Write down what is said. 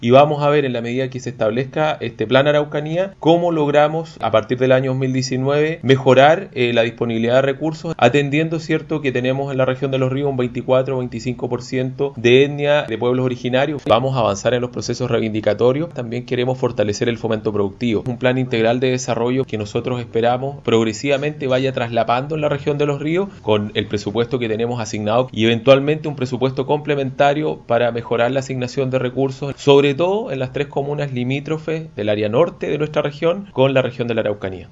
y vamos a ver en la medida que se establezca este plan Araucanía cómo logramos a partir del año 2019 mejorar la disponibilidad de recursos, atendiendo, cierto, que tenemos en la región de Los Ríos un 24-25% de etnia de pueblos originarios. Vamos a avanzar en los procesos reivindicatorios. También queremos fortalecer el fomento productivo. Un plan integral de desarrollo que nosotros esperamos progresivamente vaya traslapando en la región de Los Ríos con el presupuesto que tenemos asignado y eventualmente un presupuesto complementario para mejorar la asignación de recursos, sobre todo en las 3 comunas limítrofes del área norte de nuestra región con la región de la Araucanía.